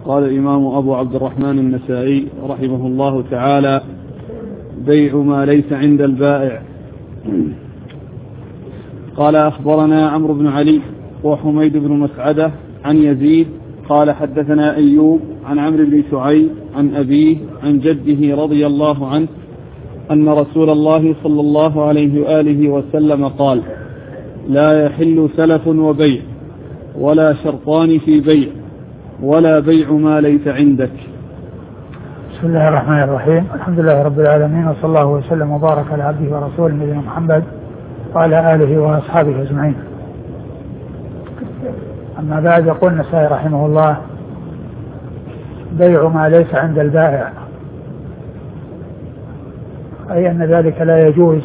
قال الإمام أبو عبد الرحمن النسائي رحمه الله تعالى: بيع ما ليس عند البائع. قال: أخبرنا عمرو بن علي وحميد بن مسعدة عن يزيد قال: حدثنا أيوب عن عمرو بن شعيب عن أبيه عن جده رضي الله عنه أن رسول الله صلى الله عليه وآله وسلم قال: لا يحل سلف وبيع ولا شرطان في بيع ولا بيع ما ليس عندك. بسم الله الرحمن الرحيم. الحمد لله رب العالمين، وصلى الله وسلم وبارك على عبده ورسوله نبينا محمد وعلى آله وأصحابه أجمعين. أما بعد، يقول النسائي رحمه الله: بيع ما ليس عند البائع، أي أن ذلك لا يجوز،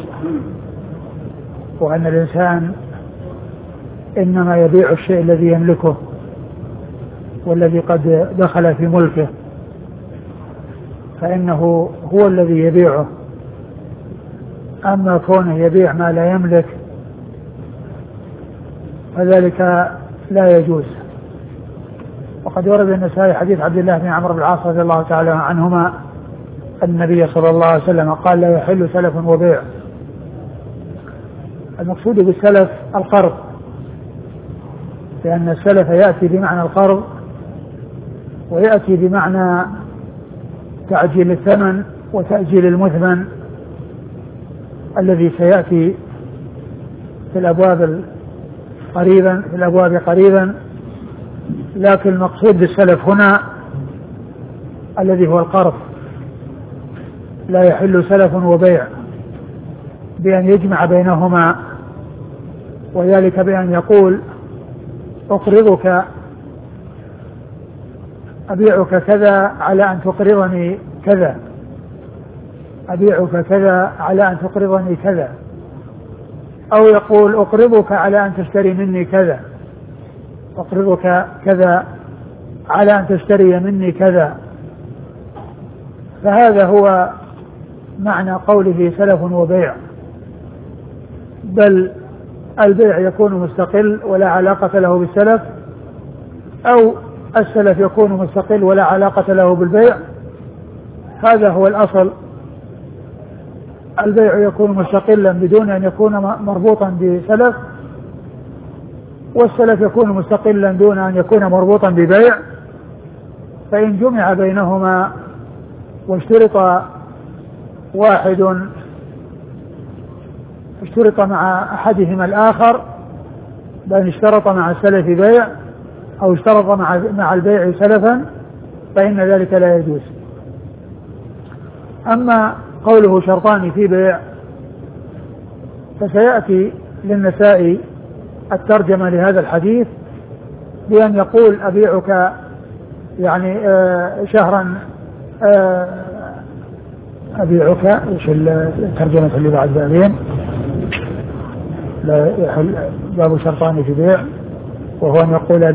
وأن الإنسان إنما يبيع الشيء الذي يملكه والذي قد دخل في ملكه، فإنه هو الذي يبيعه. أما كونه يبيع ما لا يملك فذلك لا يجوز. وقد ورد النسائي حديث عبد الله بن عمرو بن العاص رضي الله تعالى عنهما النبي صلى الله عليه وسلم قال: لا يحل سلف وبيع. المقصود بالسلف القرض، لأن السلف يأتي بمعنى القرض ويأتي بمعنى تعجيل الثمن وتأجيل المثمن الذي سيأتي في الأبواب قريبا، لكن المقصود بالسلف هنا الذي هو القرض. لا يحل سلف وبيع، بأن يجمع بينهما، وذلك بأن يقول: أقرضك، أبيعك كذا على أن تقرضني كذا، أبيعك كذا على أن تقرضني كذا، أو يقول: أقرضك على أن تشتري مني كذا، أقرضك كذا على أن تشتري مني كذا. فهذا هو معنى قوله سلف وبيع. بل البيع يكون مستقل ولا علاقة له بالسلف، أو السلف يكون مستقل ولا علاقة له بالبيع. هذا هو الأصل. البيع يكون مستقلا بدون أن يكون مربوطا بسلف، والسلف يكون مستقلا دون أن يكون مربوطا ببيع. فإن جمع بينهما واشترط مع أحدهما الآخر، بأن اشترط مع السلف بيع أو اشترط مع البيع سلفا، فإن ذلك لا يجوز. أما قوله شرطان في بيع، فسيأتي للنسائي الترجمة لهذا الحديث بأن يقول: أبيعك يعني شهرا، أبيعك، إيش الترجمة اللي بعد بعدين؟ لا يحل باب شرطان في بيع، وهو أن يقول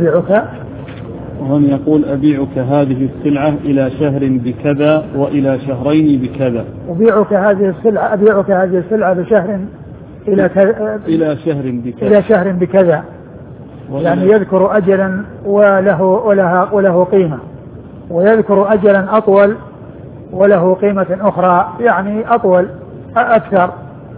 أبيعك هذه السلعة إلى شهر بكذا وإلى شهرين بكذا. أبيعك هذه السلعة بشهر إلى شهر بكذا، يعني يذكر أجلا وله قيمة، ويذكر أجلا أطول وله قيمة أخرى، يعني أطول أكثر.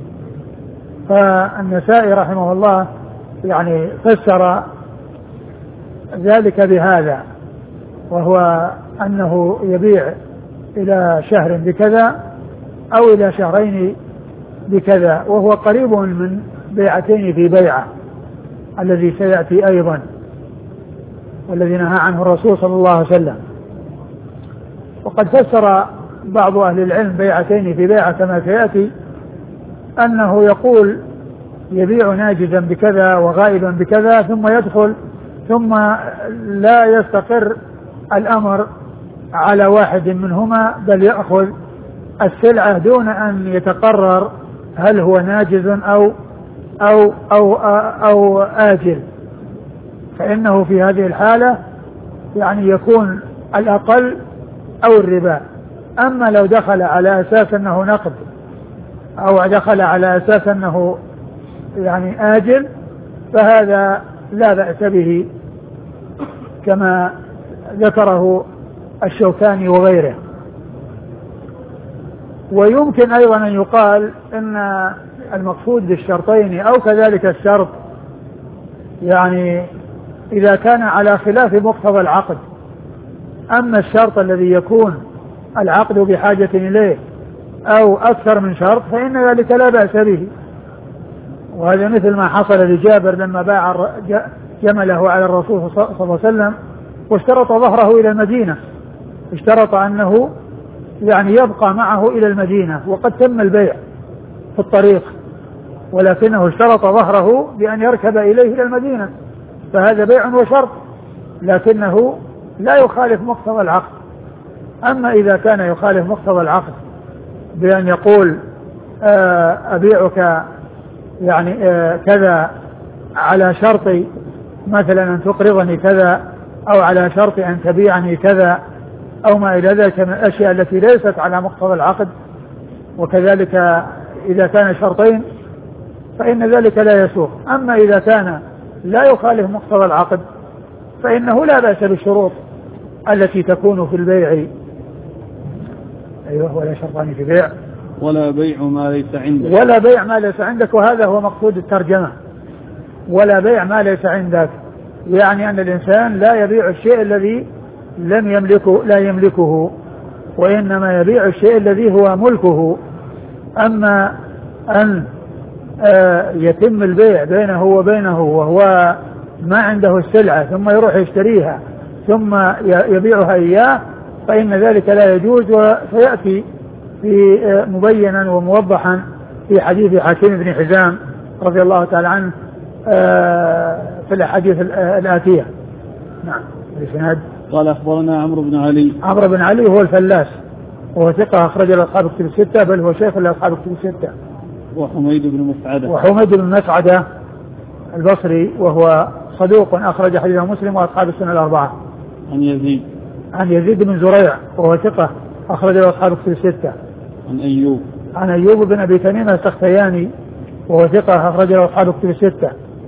فالنسائي رحمه الله يعني فسر ذلك بهذا، وهو أنه يبيع إلى شهر بكذا أو إلى شهرين بكذا، وهو قريب من بيعتين في بيعة الذي سيأتي أيضا، والذي نهى عنه الرسول صلى الله عليه وسلم. وقد فسر بعض أهل العلم بيعتين في بيعة كما سيأتي، أنه يقول: يبيع ناجزا بكذا وغائبا بكذا، ثم يدخل ثم لا يستقر الأمر على واحد منهما، بل يأخذ السلعة دون أن يتقرر هل هو ناجز أو آجل. فإنه في هذه الحالة يعني يكون الأقل أو الربا. أما لو دخل على أساس أنه نقد أو دخل على أساس أنه يعني آجل، فهذا لا بأس به كما ذكره الشوكاني وغيره. ويمكن أيضا أن يقال إن المقصود بالشرطين أو كذلك الشرط يعني إذا كان على خلاف مقتضى العقد. أما الشرط الذي يكون العقد بحاجة إليه أو أكثر من شرط فإن ذلك لا بأس به. وهذا مثل ما حصل لجابر لما باع جمله على الرسول صلى الله عليه وسلم واشترط ظهره إلى المدينة، اشترط أنه يعني يبقى معه إلى المدينة وقد تم البيع في الطريق، ولكنه اشترط ظهره بأن يركب إليه إلى المدينة، فهذا بيع وشرط لكنه لا يخالف مقتضى العقد. أما إذا كان يخالف مقتضى العقد بأن يقول أبيعك يعني كذا على شرط مثلا أن تقرضني كذا أو على شرط أن تبيعني كذا أو ما إلى ذلك من الأشياء التي ليست على مقتضى العقد، وكذلك إذا كان شرطين فإن ذلك لا يسوق. أما إذا كان لا يخالف مقتضى العقد فإنه لا بأس بالشروط التي تكون في البيع. أيوه، ولا شرطان في بيع ولا بيع ما ليس عندك، ولا بيع ما ليس عندك، وهذا هو مقصود الترجمة. ولا بيع ما ليس عندك يعني أن الإنسان لا يبيع الشيء الذي لا يملكه، وإنما يبيع الشيء الذي هو ملكه. أما أن يتم البيع بينه وبينه وهو ما عنده السلعة ثم يروح يشتريها ثم يبيعها إياه فإن ذلك لا يجوز، وسيأتي في مبينا وموضحا في حديث حكيم بن حزام رضي الله تعالى عنه في الأحاديث الآتية. نعم. الإسناد قال أخبرنا عمرو بن علي. عمرو بن علي هو الفلاس وهو ثقة أخرج له أصحاب الكتب الستة، بل هو شيخ لأصحاب الكتب الستة. وحميد بن مسعدة. وحميد بن مسعدة البصري وهو صدوق أخرج حديثه مسلم وأصحاب السنة الأربعة. عن يزيد بن زريع وهو ثقة أخرج له أصحاب الكتب الستة. عن أيوب بن أبي تميم السختياني وهو ثقة أخرج له أصحاب الكتب الستة.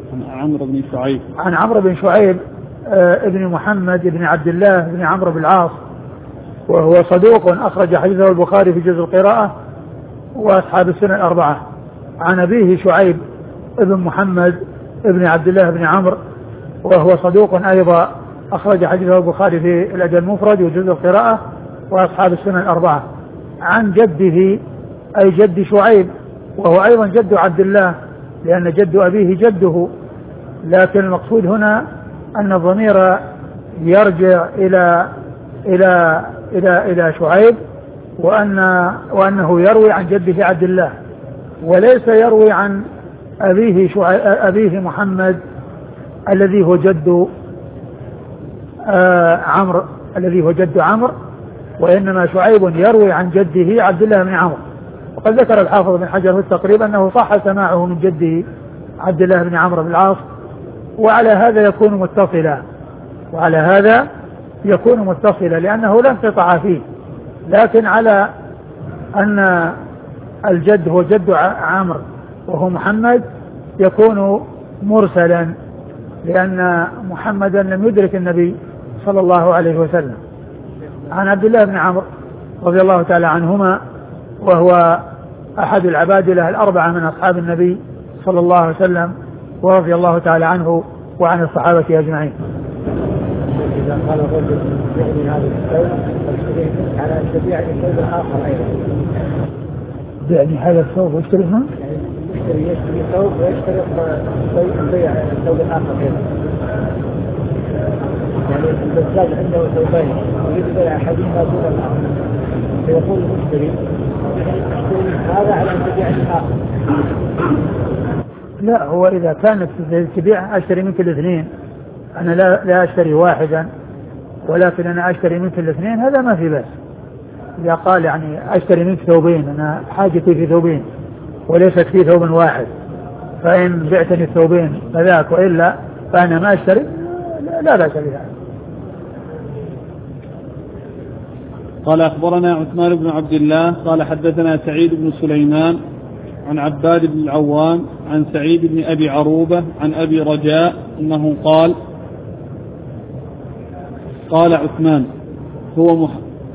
عن عمرو بن شعيب ابن محمد بن عبد الله بن عمرو بن العاص وهو صدوق أخرج حديثه البخاري في جزء القراءة وأصحاب السنة الأربعة. عن أبيه شعيب ابن محمد ابن عبد الله بن عمرو وهو صدوق أيضا أخرج حديثه البخاري في الأدب المفرد وجزء القراءة وأصحاب السنة الأربعة. عن جده أي جد شعيب وهو أيضا جد عبد الله لأن جد أبيه جده، لكن المقصود هنا أن الضمير يرجع إلى شعيب وأنه يروي عن جده عبد الله وليس يروي عن أبيه محمد الذي هو جد عمرو وإنما شعيب يروي عن جده عبد الله بن عمرو. وقد ذكر الحافظ بن حجر في التقريب أنه صح سماعه من جده عبد الله بن عمرو بن العاص، وعلى هذا يكون متصلا لأنه لا انقطاع فيه، لكن على أن الجد هو جد عمرو وهو محمد يكون مرسلا لأن محمدا لم يدرك النبي صلى الله عليه وسلم. عن عبد الله بن عمرو رضي الله تعالى عنهما وهو أحد العبادلة الأربعة من أصحاب النبي صلى الله عليه وسلم ورضي الله تعالى عنه وعن الصحابة أجمعين. إذا قال الرجل يعني هذا الثوب على أن تبيعني الثوب الآخر أيضا. يعني هذا الثوب واشتري هنا؟ يعني يشتري ثوب ويشتري البيع الثوب الآخر أيضا. يعني البزاز عنده ثوبين يريد بيع أحدهما دون الآخر فيقول المشتري اشتري هذا على أن تبيعني الآخر. لا، هو إذا كانت تبيع أشتري منك الاثنين، أنا لا أشتري واحدا ولكن أنا أشتري منك الاثنين، هذا ما في بأس. إذا قال يعني أشتري منك ثوبين، أنا حاجتي في ثوبين وليست في ثوب واحد، فإن بعتني الثوبين فذاك وإلا فأنا ما أشتري، لا بأس بها. قال أخبرنا عثمان بن عبد الله قال حدثنا سعيد بن سليمان عن عباد بن العوام عن سعيد بن أبي عروبة عن أبي رجاء أنه قال عثمان هو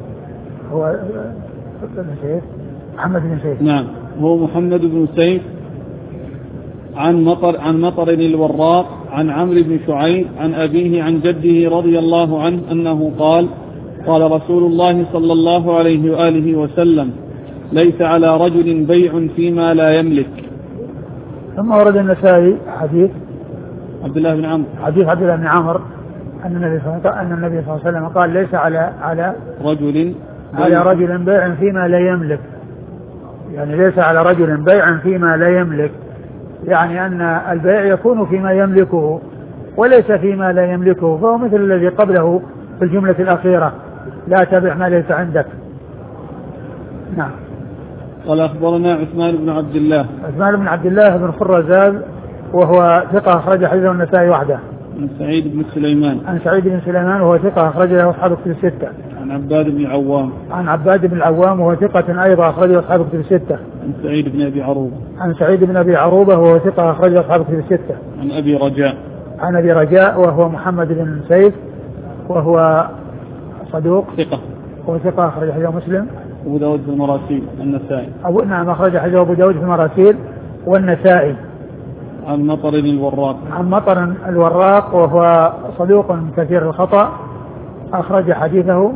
محمد بن سيف. نعم، هو محمد بن سيف عن مطر الوراق عن عمرو بن شعيب عن أبيه عن جده رضي الله عنه أنه قال قال رسول الله صلى الله عليه وآله وسلم ليس على رجل بيع فيما لا يملك. ثم ورد النسائي حديث عبد الله بن عمرو أن النبي صلى الله عليه وسلم قال ليس على رجل بيع فيما لا يملك، يعني ليس على رجل بيع فيما لا يملك، يعني أن البيع يكون فيما يملكه وليس فيما لا يملكه، فهو مثل الذي قبله في الجملة الأخيرة لا تبع ما ليس عندك. نعم. قال أخبرنا عثمان بن عبد الله بن خرزال وهو ثقة أخرج حديثه النسائي وحده. عن سعيد بن سليمان وهو ثقة أخرج له أصحاب الكتب الستة. عن عباد بن العوام وهو ثقة أيضا أخرج له أصحاب الكتب الستة. عن سعيد بن أبي عروبة وهو ثقة أخرج له أصحاب الكتب الستة. عن أبي رجاء وهو محمد بن سيف وهو صدوق ثقة أخرج حديثه مسلم أبو داود في المراسيل النسائي. نعم، أخرج حديثه أبو داود في المراسيل والنسائي. عن مطر الوراق وهو صدوق كثير الخطأ أخرج حديثه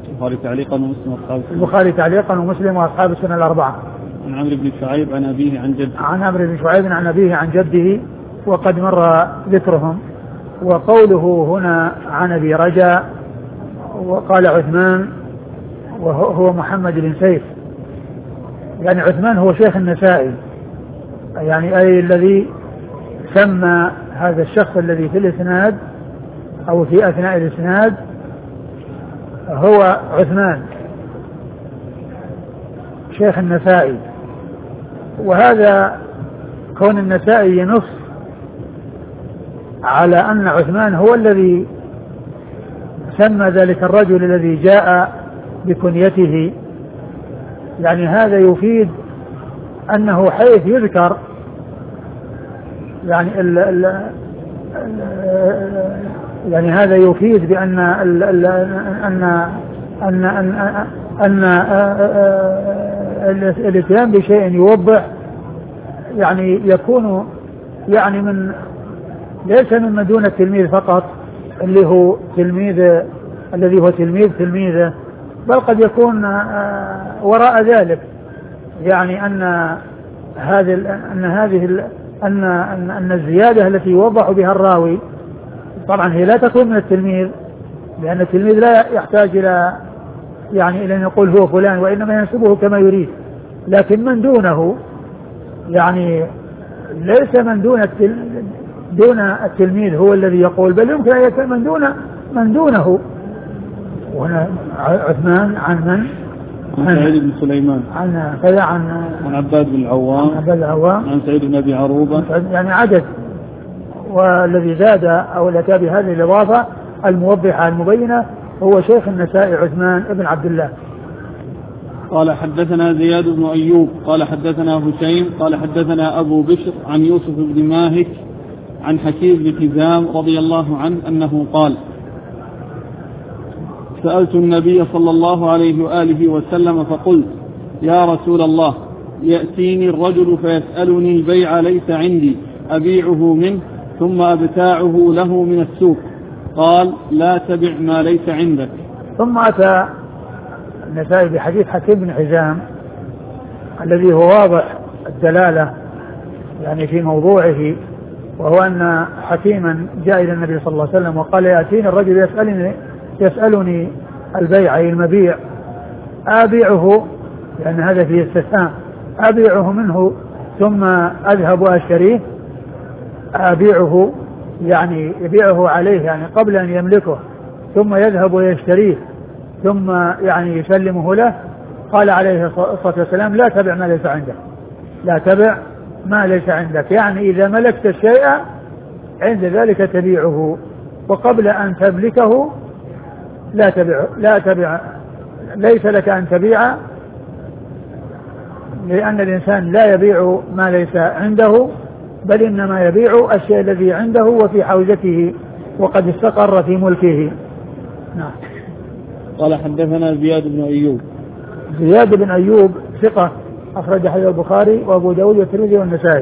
البخاري تعليقا ومسلم وأصحاب السنة الأربعة. عن عمرو بن شعيب عن أبيه عن أبيه عن جده وقد مر ذكرهم. وقوله هنا عن أبي رجاء وقال عثمان وهو محمد بن سيف، يعني عثمان هو شيخ النسائي، يعني أي الذي سمى هذا الشخص الذي في الإسناد أو في أثناء الإسناد هو عثمان شيخ النسائي. وهذا كون النسائي ينص على أن عثمان هو الذي سمى ذلك الرجل الذي جاء بكنيته، يعني هذا يفيد أنه حيث يذكر يعني هذا يفيد بأن الاتيان بشيء يوضح يعني يكون يعني من ليس مما دون التلميذ فقط الذي هو تلميذه، بل قد يكون وراء ذلك، يعني أن الزيادة التي يوضح بها الراوي طبعا هي لا تكون من التلميذ، لأن التلميذ لا يحتاج إلى إلى أن يقول هو فلان، وإنما ينسبه كما يريد. لكن من دونه يعني ليس من دون التلميذ هو الذي يقول، بل يمكن أن يكون من دونه. وهنا عثمان عن سعيد بن سليمان عن عباد بن العوام عن سعيد بن أبي عروبة، يعني عدد. والذي زاد أو الأتى بهذه الإضافة الموضحة المبينة هو شيخ النسائي عثمان بن عبد الله. قال حدثنا زياد بن أيوب قال حدثنا هشيم قال حدثنا أبو بشر عن يوسف بن ماهك عن حكيم بن حزام رضي الله عنه أنه قال سألت النبي صلى الله عليه وآله وسلم فقلت يا رسول الله يأتيني الرجل فيسألني البيع ليس عندي أبيعه منه ثم أبتاعه له من السوق، قال لا تبع ما ليس عندك. ثم أتى النسائي بحديث حكيم بن حزام الذي هو واضح الدلالة يعني في موضوعه، وهو أن حكيما جاء إلى النبي صلى الله عليه وسلم وقال يأتيني الرجل يسألني البيع أي المبيع أبيعه، لأن هذا فيه استثناء، أبيعه منه ثم أذهب وأشتريه، أبيعه يعني يبيعه عليه يعني قبل أن يملكه ثم يذهب ويشتريه ثم يعني يسلمه له. قال عليه الصلاة والسلام لا تبع ما ليس عندك، لا تبع ما ليس عندك، يعني إذا ملكت الشيء عند ذلك تبيعه، وقبل أن تملكه لا تبع ليس لك أن تبيع، لأن الإنسان لا يبيع ما ليس عنده، بل إنما يبيع الشيء الذي عنده وفي حوزته وقد استقر في ملكه. نعم. قال حدثنا زياد بن أيوب. زياد بن أيوب ثقة أخرج حديث البخاري وأبو داود والترمذي والنسائي.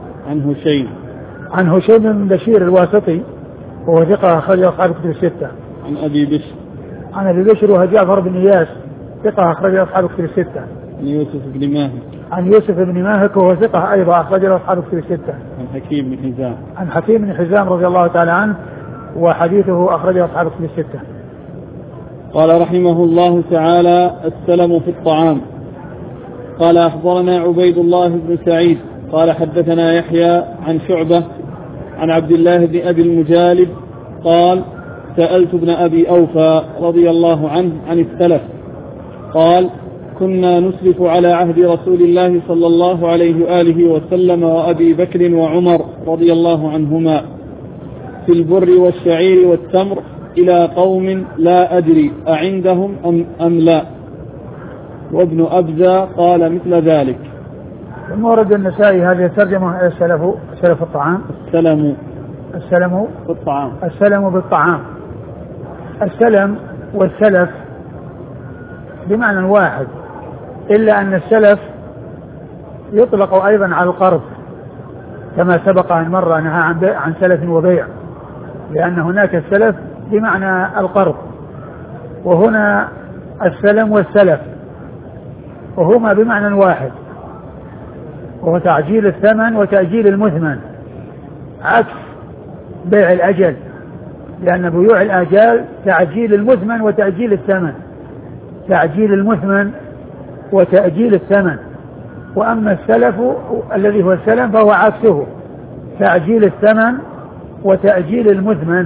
عن هشيم بن بشير الواسطي وهو ثقة أخرج أصحاب الكتب الستة. عن أبي بشر وهو جعفر بن إياس ثقة أخرج أصحاب الكتب الستة. عن يوسف بن ماهك وهو ثقة أيضا أخرج أصحاب الكتب الستة. عن حكيم بن حزام رضي الله تعالى عنه وحديثه أخرج أصحاب الكتب الستة. قال رحمه الله تعالى: السلم في الطعام. قال أخبرنا عبيد الله بن سعيد قال حدثنا يحيى عن شعبة عن عبد الله بن أبي المجالد قال: سألت ابن أبي أوفى رضي الله عنه عن السلف قال: كنا نسلف على عهد رسول الله صلى الله عليه وآله وسلم وأبي بكر وعمر رضي الله عنهما في البر والشعير والتمر إلى قوم لا أدري أعندهم أم لا. وابن أبزة قال مثل ذلك. ثم ورد النسائي هذه الترجمة: سلف الطعام. السلم بالطعام. السلم بالطعام. السلم والسلف بمعنى واحد، إلا أن السلف يطلق أيضا على القرض كما سبق أن مر نهى عن سلف وبيع، لأن هناك السلف بمعنى القرض، وهنا السلم والسلف وهما بمعنى واحد، وهو تعجيل الثمن وتأجيل المثمن، عكس بيع الأجل، لأن بيوع الآجال تعجيل المثمن وتأجيل الثمن، تعجيل المثمن وتأجيل الثمن. وأما السلف الذي هو السلم فهو عكسه، تعجيل الثمن وتأجيل المثمن،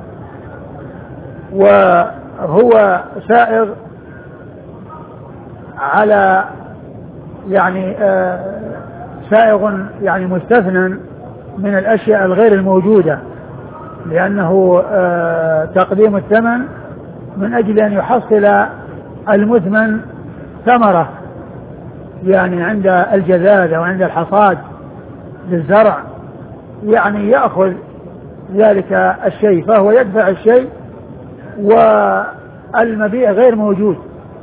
وهو سائغ على سائغ مستثنى من الأشياء الغير الموجودة، لأنه تقديم الثمن من أجل أن يحصل المثمن ثمرة، عند الجذاذ أو عند الحصاد للزرع، يأخذ ذلك الشيء، فهو يدفع الشيء والمبيع غير موجود،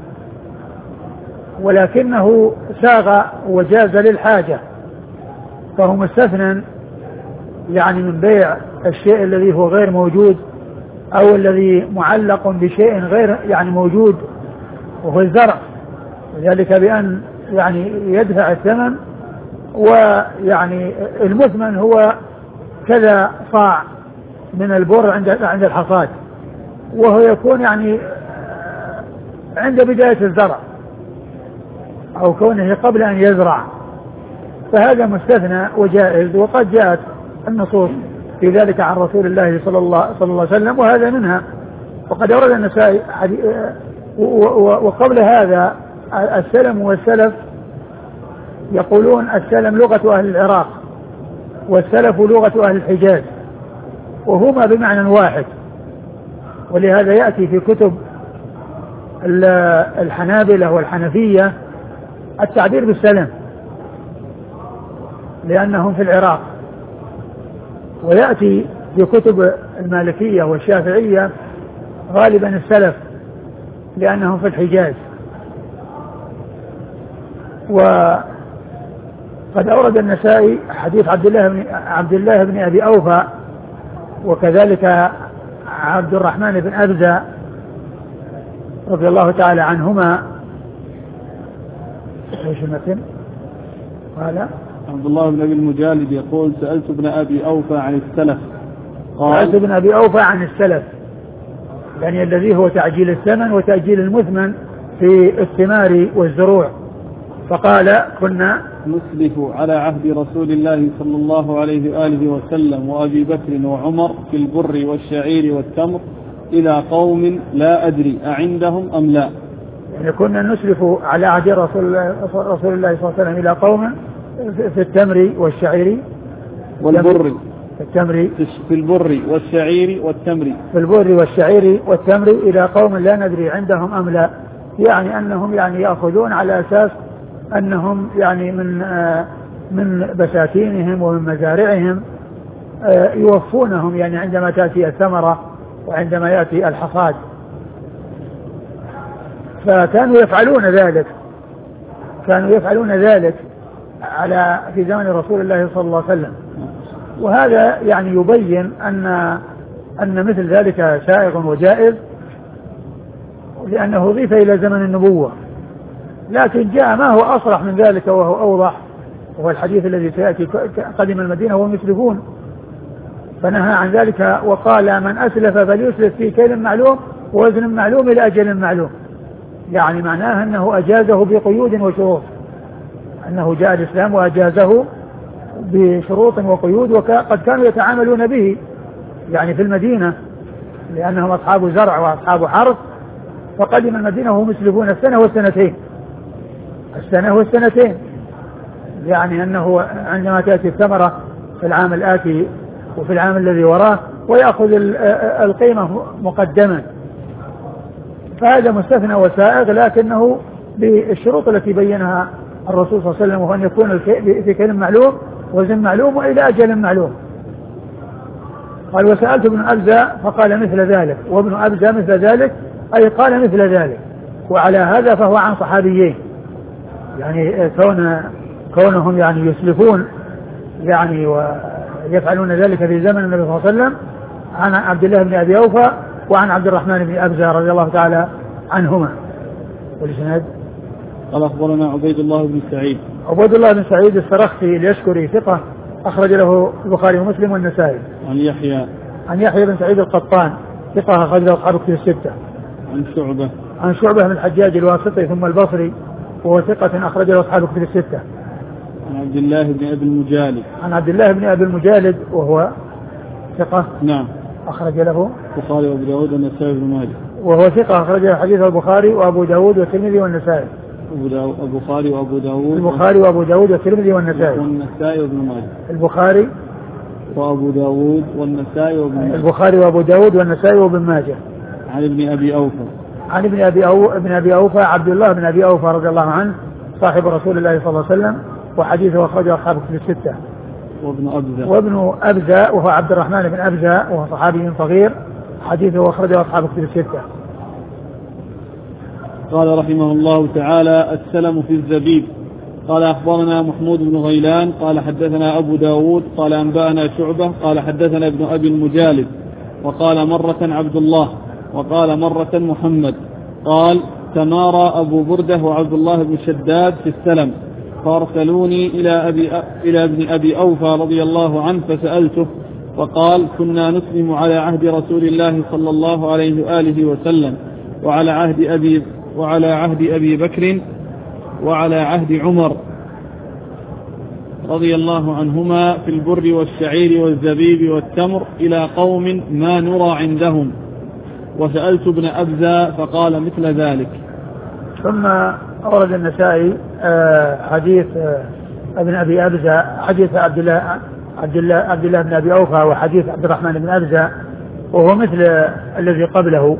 ولكنه ساغ وجاز للحاجة، فهو مستثنى من بيع الشيء الذي هو غير موجود أو الذي معلق بشيء غير موجود، وهو الزرع، ذلك بأن يدفع الثمن، المثمن هو كذا صاع من البر عند الحصاد، وهو يكون عند بداية الزرع أو كونه قبل أن يزرع، فهذا مستثنى وجائز، وقد جاءت النصوص في ذلك عن رسول الله صلى الله عليه وسلم، وهذا منها. وقد أورد النسائي وقبل هذا السلم والسلف يقولون السلم لغة أهل العراق والسلف لغة أهل الحجاز، وهما بمعنى واحد، ولهذا يأتي في كتب الحنابلة والحنفية التعبير بالسلم لأنهم في العراق، ويأتي في كتب المالكية والشافعية غالبا السلف لأنهم في الحجاز. وقد أورد النسائي حديث عبد الله بن أبي أوفى، وكذلك عبد الرحمن بن أبزة رضي الله تعالى عنهما. ايش المتن؟ قال عبد الله بن أبي المجالد يقول: سألت ابن أبي أوفى عن السلف. سألت ابن أبي أوفى عن السلف، الذي هو تعجيل الثمن وتأجيل المثمن في الثمار والزروع، فقال: كنا نسلف على عهد رسول الله صلى الله عليه وآله وسلم وأبي بكر وعمر في البر والشعير والتمر إلى قوم لا أدري أعندهم أم لا. كنا نسلف على عهد رسول الله صلى الله عليه وسلم إلى قوم في التمر والشعير والبر، في البر والشعير والتمر، في البر والشعير والتمر إلى قوم لا ندري عندهم أم لا، أنهم يأخذون على أساس أنهم من بساتينهم ومن مزارعهم يوفونهم عندما تأتي الثمرة وعندما يأتي الحصاد. فكانوا يفعلون ذلك في زمن رسول الله صلى الله عليه وسلم. وهذا يعني يبين أن مثل ذلك سائغ وجائز، لأنه ضيف إلى زمن النبوة. لكن جاء ما هو أصرح من ذلك وهو أوضح، وهو الحديث الذي سيأتي: قدم المدينة وهم يسلفون، فنهى عن ذلك وقال: من أسلف فليسلف في كيل معلوم ووزن معلوم إلى أجل معلوم. يعني معناه أنه أجازه بقيود وشروط، أنه جاء الإسلام وأجازه بشروط وقيود، وقد كانوا يتعاملون به يعني في المدينة، لأنهم أصحاب زرع وأصحاب حرث، فقدم المدينة وهم يسلفون السنة والسنتين، يعني أنه عندما تأتي الثمرة في العام الآتي وفي العام الذي وراه ويأخذ القيمة مقدما، فهذا مستثنى وسائغ، لكنه بالشروط التي بينها الرسول صلى الله عليه وسلم، وأن يكون في كيل معلوم وزن معلوم وإلى أجل معلوم. قال: وسألت ابن أبزة فقال مثل ذلك، وابن أبزة مثل ذلك أي قال مثل ذلك. وعلى هذا فهو عن صحابيين، يعني كونهم يعني يسلفون يعني ويفعلون ذلك في زمن النبي صلى الله عليه وسلم، عن عبد الله بن أبي أوفى وعن عبد الرحمن بن أبزة رضي الله تعالى عنهما. والإسناد: قال أخبرنا عبيد الله بن سعيد. عبيد الله بن سعيد السرخسي اليشكري ثقة، أخرج له البخاري ومسلم والنسائي. عن يحيى بن سعيد القطان ثقة، أخرج له أصحاب الكتب الستة. عن شعبة بن الحجاج الواسطي ثم البصري، وهو ثقة، أخرج له أصحاب الكتب الستة. عن عبد الله بن أبي المجالد وهو ثقة، نعم، أخرج له البخاري وأبو داود والنسائي بن ماجه، وهو ثقة، أخرج له حديث البخاري وأبو داود والترمذي والنسائي. البخاري وأبو داود والترمذي والنسائي وابن ماجه. البخاري وأبو داود والنسائي وابن ماجه. عن ابن أبي أوفى عبد الله بن أبي أوفى رضي الله عنه، صاحب رسول الله صلى الله عليه وسلم، وحديثه أخرجه أصحاب الكتب الستة. وابن أبزة وهو عبد الرحمن بن أبزة، وهو صحابي صغير، حديثه أخرجه أصحاب الكتب الستة. قال رحمه الله تعالى: السلم في الزبيب. قال أخبرنا محمود بن غيلان قال حدثنا أبو داود قال أنبأنا شعبة قال حدثنا ابن أبي المجالد، وقال مرة عبد الله، وقال مرة محمد، قال: تمارى أبو بردة وعبد الله بن شداد في السلم، فارسلوني إلى ابن أبي أوفى رضي الله عنه فسألته، فقال: كنا نسلم على عهد رسول الله صلى الله عليه وآله وسلم، وعلى عهد أبي بكر، وعلى عهد عمر رضي الله عنهما، في البر والشعير والزبيب والتمر، إلى قوم ما نرى عندهم. وسألت ابن أبزة فقال مثل ذلك. ثم أورد النسائي حديث ابن أبي أبزة، حديث عبد الله بن أبي أوفى، وحديث عبد الرحمن بن أبزة، وهو مثل الذي قبله.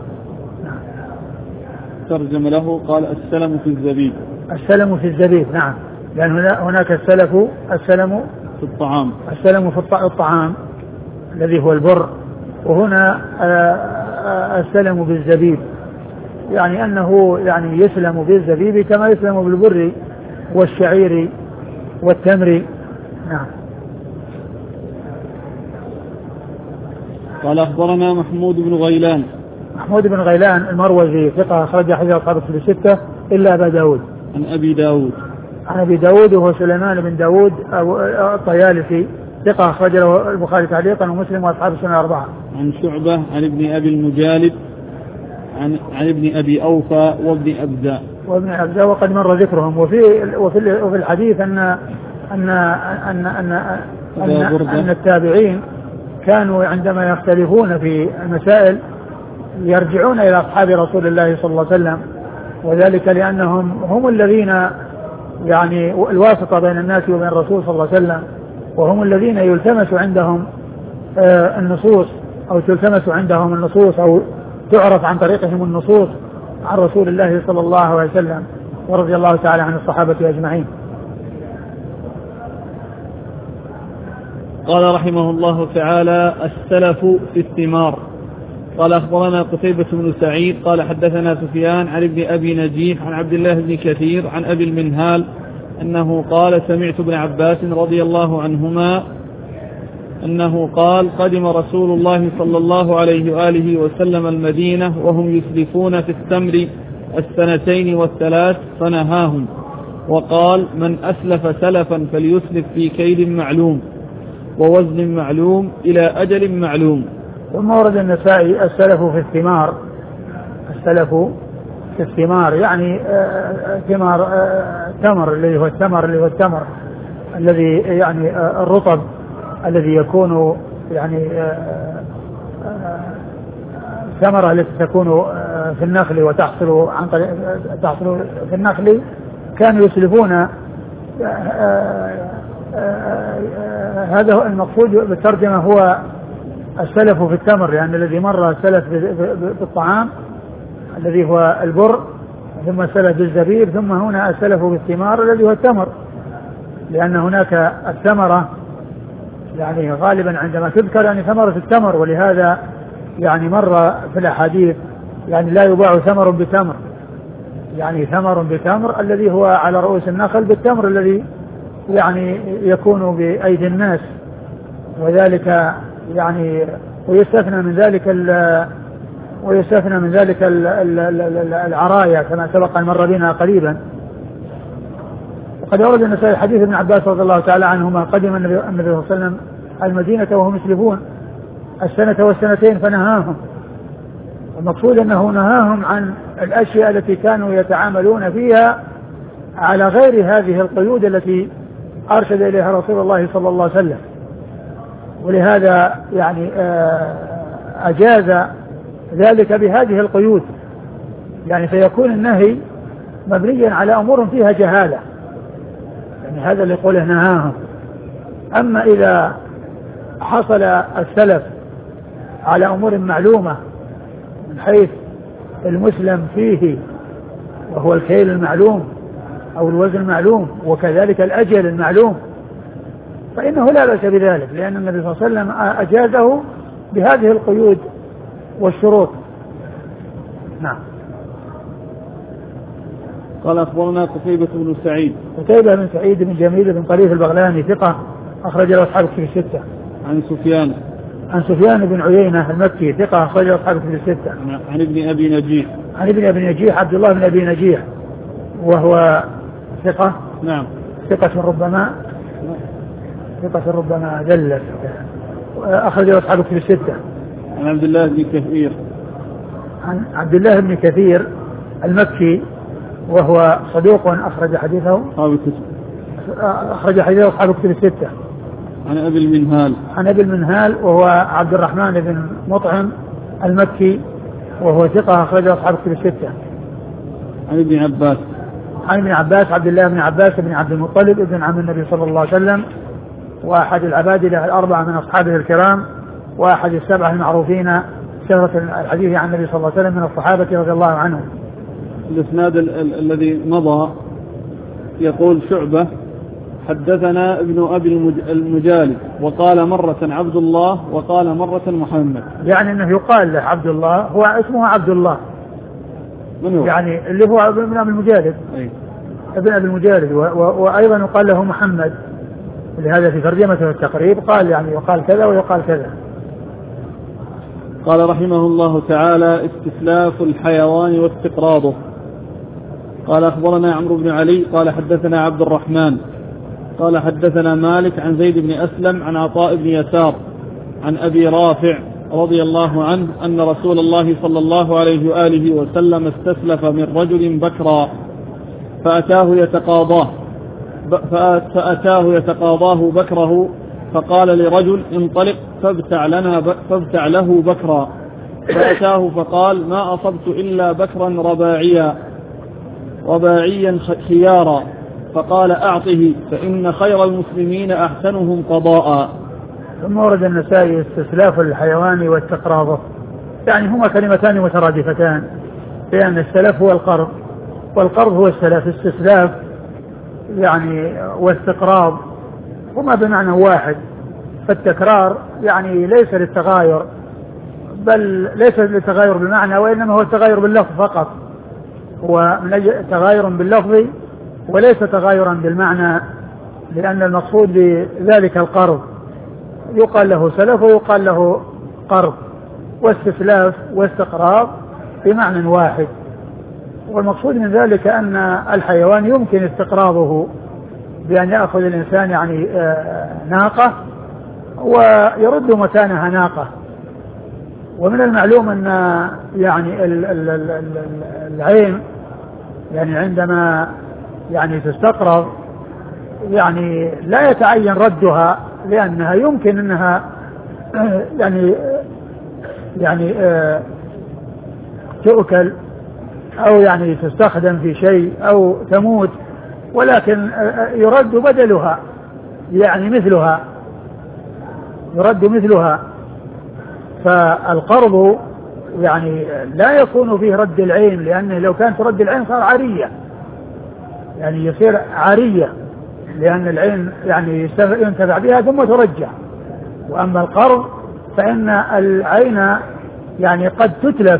ترجم له قال: السلم في الزبيب. نعم، لأن هناك السلم في الطعام، الطعام الذي هو البر، وهنا السلم بالزبيب، يعني أنه يعني يسلم بالزبيب كما يسلم بالبر والشعير والتمر. نعم. قال أخبرنا محمود بن غيلان المروزي ثقة، أخرج حديث أصحاب الكتب الستة إلا أبا داود. عن أبي داود وهو سليمان بن داود الطيالسي ثقة، أخرج له البخاري تعليقا ومسلم وأصحاب السنة الأربعة. عن شعبة عن ابن أبي المجالد عن ابن أبي أوفى وابن أبزة وقد مر ذكرهم. وفي الحديث أن التابعين كانوا عندما يختلفون في المسائل يرجعون إلى أصحاب رسول الله صلى الله عليه وسلم، وذلك لأنهم هم الذين يعني الواسطة بين الناس وبين الرسول صلى الله عليه وسلم، وهم الذين يلتمس عندهم النصوص، أو تلتمس عندهم النصوص، أو تعرف عن طريقهم النصوص عن رسول الله صلى الله عليه وسلم، ورضي الله تعالى عن الصحابة أجمعين. قال رحمه الله تعالى: السلف في الثمار. قال أخبرنا قتيبة بن سعيد قال حدثنا سفيان عن ابن أبي نجيح عن عبد الله بن كثير عن أبي المنهال أنه قال سمعت ابن عباس رضي الله عنهما أنه قال قدم رسول الله صلى الله عليه وآله وسلم المدينة وهم يسلفون في التمر 2 و3 فنهاهم وقال من أسلف سلفا فليسلف في كيل معلوم ووزن معلوم إلى أجل معلوم. ثم ورد النسائي السلف في الثمار. السلف في الثمار يعني ثمار تمر اللي هو التمر الذي يعني الرطب الذي يكون يعني ثمرة التي تكون في النخل وتحصل تحصل في النخل. كانوا يسلفون هذا هو المقصود بالترجمة هو السلف في التمر يعني الذي مر السلف بالطعام الذي هو البر ثم السلف بالزبيب ثم هنا السلف بالثمار الذي هو التمر لأن هناك الثمرة يعني غالبا عندما تذكر يعني ثمرة التمر ولهذا يعني مر في الأحاديث يعني لا يباع ثمر بتمر يعني ثمر بتمر الذي هو على رؤوس النخل بالتمر الذي يعني يكون بأيدي الناس وذلك يعني ويستثنى من ذلك العرايا كما سبق أن مر بنا قريبا. وقد ورد النسائي حديث ابن عباس رضي الله تعالى عنهما قدم النبي صلى الله عليه وسلم المدينة وهم يسلفون 1 و2 فنهاهم. المقصود أنه نهاهم عن الأشياء التي كانوا يتعاملون فيها على غير هذه القيود التي أرشد إليها رسول الله صلى الله عليه وسلم ولهذا يعني أجاز ذلك بهذه القيود يعني فيكون النهي مبنيا على أمور فيها جهالة يعني هذا اللي يقوله نهاهم. أما إذا حصل السلف على أمور معلومة من حيث المسلم فيه وهو الكيل المعلوم أو الوزن المعلوم وكذلك الأجل المعلوم فإنه لا بأس بذلك لأن النبي صلى الله عليه وسلم أجازه بهذه القيود والشروط. نعم. قال أخبرنا قتيبة بن سعيد. قتيبة بن سعيد بن جميل بن طريف البغلاني ثقة أخرج له أصحاب الكتب 6. عن سفيان بن عيينة المكي ثقة أخرج له أصحاب الكتب 6. عن ابن أبي نجيح. عن ابن أبي نجيح عبد الله بن أبي نجيح وهو ثقة. نعم. ثقة ربما دلت أخرج له أصحاب الكتب 6. عن عبد الله بن كثير. عن عبد الله بن كثير المكي وهو صدوق أخرج حديثه أصحاب الكتب 6. عن أبي المنهال وهو عبد الرحمن بن مطعم المكي وهو ثقة أخرج أصحاب الكتب 6. عن ابن عباس عبد الله بن عباس بن عبد المطلب ابن عم النبي صلى الله عليه وسلم وأحد العبادلة 4 من أصحابه الكرام وأحد 7 المعروفين شهرة الحديث عن النبي صلى الله عليه وسلم من الصحابة رضي الله عنهم. الإسناد الذي مضى يقول شعبة حدثنا ابن أبي المجالد وقال مرة عبد الله وقال مرة محمد يعني أنه يقال له عبد الله هو اسمه عبد الله من هو؟ يعني اللي هو ابن أبي المجالد ابن أبي المجالد وأيضا يقال له محمد ولهذا في ترجمته التقريب قال يعني وقال كذا ويقال كذا. قال رحمه الله تعالى استسلاف الحيوان واستقراضه. قال أخبرنا عمرو بن علي قال حدثنا عبد الرحمن قال حدثنا مالك عن زيد بن أسلم عن عطاء بن يسار عن أبي رافع رضي الله عنه أن رسول الله صلى الله عليه وآله وسلم استسلف من رجل بكرا فأتاه يتقاضاه بكره فقال لرجل انطلق فابتع له بكرا فأتاه فقال ما أصبت إلا بكرا رباعيا خيارا فقال أعطه فإن خير المسلمين أحسنهم قضاء. ثم ورد النسائي استسلاف الحيوان واستقراضه يعني هما كلمتان مترادفتان لأن السلف هو القرض والقرض هو السلف. استسلاف يعني واستقراض هما بمعنى واحد فالتكرار يعني ليس للتغاير بل ليس للتغير بالمعنى وإنما هو التغير باللفظ فقط، هو من أجل تغير باللفظ وليس تغيرا بالمعنى، لأن المقصود بذلك القرض، يقال له سلف ويقال له قرض، واستسلاف واستقراض بمعنى واحد. والمقصود من ذلك أن الحيوان يمكن استقراضه بأن يأخذ الإنسان يعني ناقة ويرد مكانها ناقة. ومن المعلوم أن يعني العين يعني عندما يعني تستقرض يعني لا يتعين ردها، لأنها يمكن أنها يعني تؤكل أو يعني تستخدم في شيء أو تموت، ولكن يرد بدلها يعني مثلها، يرد مثلها. فالقرض يعني لا يكون فيه رد العين، لأنه لو كانت رد العين صار عارية، يعني يصير عارية، لأن العين يعني ينتفع بها ثم ترجع. وأما القرض فإن العين يعني قد تتلف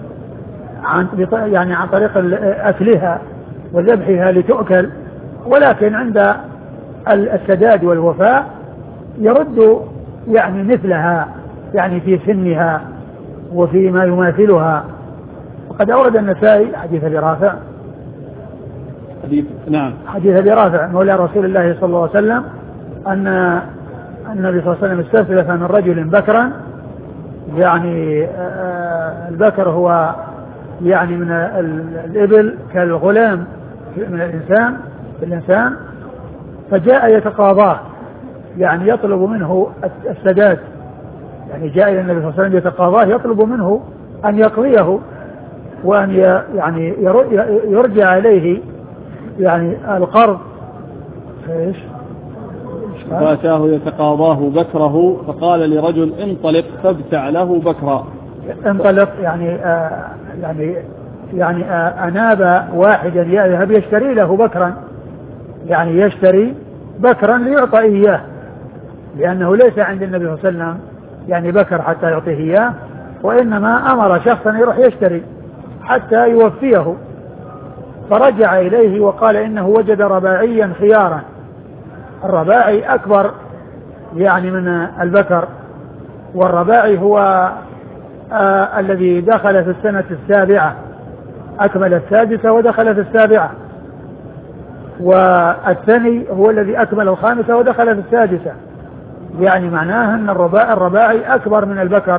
عن طريق أكلها وذبحها لتؤكل، ولكن عند السداد والوفاء يرد يعني مثلها، يعني في سنها وفي ما يماثلها. وقد أورد النسائي حديث أبي رافع، حديث أبي رافع مولى رسول الله صلى الله عليه وسلم أن النبي صلى الله عليه وسلم استسلف من رجل بكرا، يعني البكر هو يعني من الإبل كالغلام من الإنسان، فجاء يتقاضاه يعني يطلب منه السداد، يعني جاء إلى النبي صلى الله عليه وسلم يتقاضاه يطلب منه أن يقضيه وأن يعني يرجع إليه يعني القرض. ايش؟ فأتاه يتقاضاه بكره فقال لرجل انطلق فابتع له بكرا. انطلق يعني أناب واحدا يذهب يشتري له بكرا، يعني يشتري بكرا ليعطى إياه، لأنه ليس عند النبي صلى الله عليه وسلم يعني بكر حتى يعطيه إياه، وإنما أمر شخصا يروح يشتري حتى يوفيه. فرجع إليه وقال إنه وجد رباعيا خيارا. الرباعي أكبر يعني من البكر، والرباعي هو الذي دخل في السنة السابعة، أكمل السادسة ودخل في السابعة، والثاني هو الذي أكمل الخامسة ودخل في السادسة، يعني معناه أن الرباعي أكبر من البكر.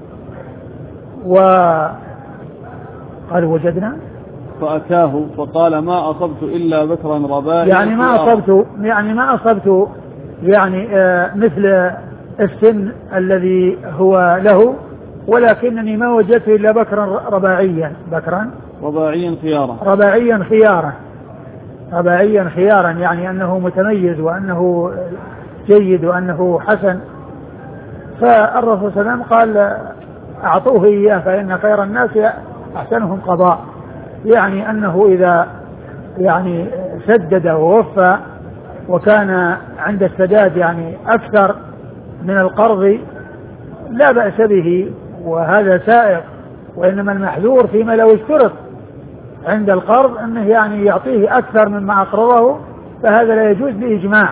وقال وجدنا فأتاه فقال ما أصبت إلا بكرا رباعي، يعني ما أصبت يعني مثل السن الذي هو له، ولكنني ما وجدت إلا بكرا رباعيا خيارا، يعني أنه متميز وأنه جيد وأنه حسن. فالرسول صلى الله عليه وسلم قال أعطوه إياه فإن خير الناس أحسنهم قضاء، يعني أنه إذا يعني سدد ووفى وكان عند السداد يعني أكثر من القرض لا بأس به، وهذا سائغ. وإنما المحذور فيما لو اشترط عند القرض أنه يعني يعطيه أكثر مما أقرضه، فهذا لا يجوز بإجماع،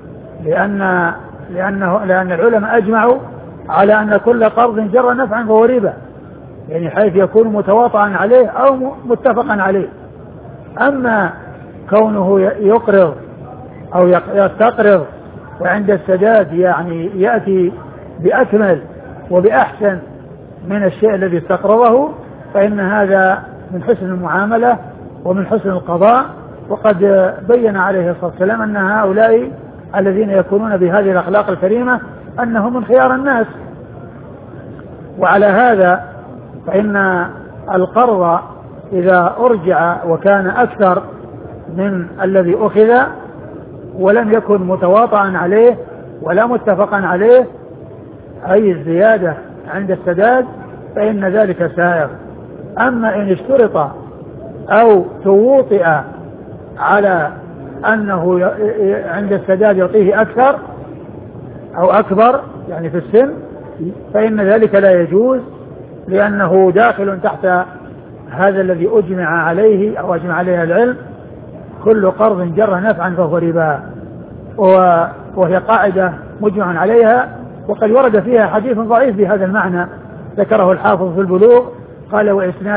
لأن العلماء أجمعوا على أن كل قرض جر نفعا فهو ربا، يعني حيث يكون متواطئا عليه أو متفقا عليه. أما كونه يقرض أو يستقرض وعند السداد يعني يأتي بأكمل وبأحسن من الشيء الذي استقرضه، فإن هذا من حسن المعاملة ومن حسن القضاء. وقد بين عليه الصلاة والسلام أن هؤلاء الذين يكونون بهذه الأخلاق الكريمة أنهم من خيار الناس. وعلى هذا فإن القرض إذا أرجع وكان أكثر من الذي أخذ ولم يكن متواطئا عليه ولا متفقا عليه، أي الزيادة عند السداد، فإن ذلك سائغ. أما إن اشترط أو توطئ على أنه عند السداد يعطيه أكثر أو أكبر يعني في السن، فإن ذلك لا يجوز، لأنه داخل تحت هذا الذي أجمع عليه أو أجمع عليه العلم: كل قرض جر نفعا فهو ربا. وهي قاعدة مجمع عليها، وقد ورد فيها حديث ضعيف بهذا المعنى ذكره الحافظ في البلوغ، قال: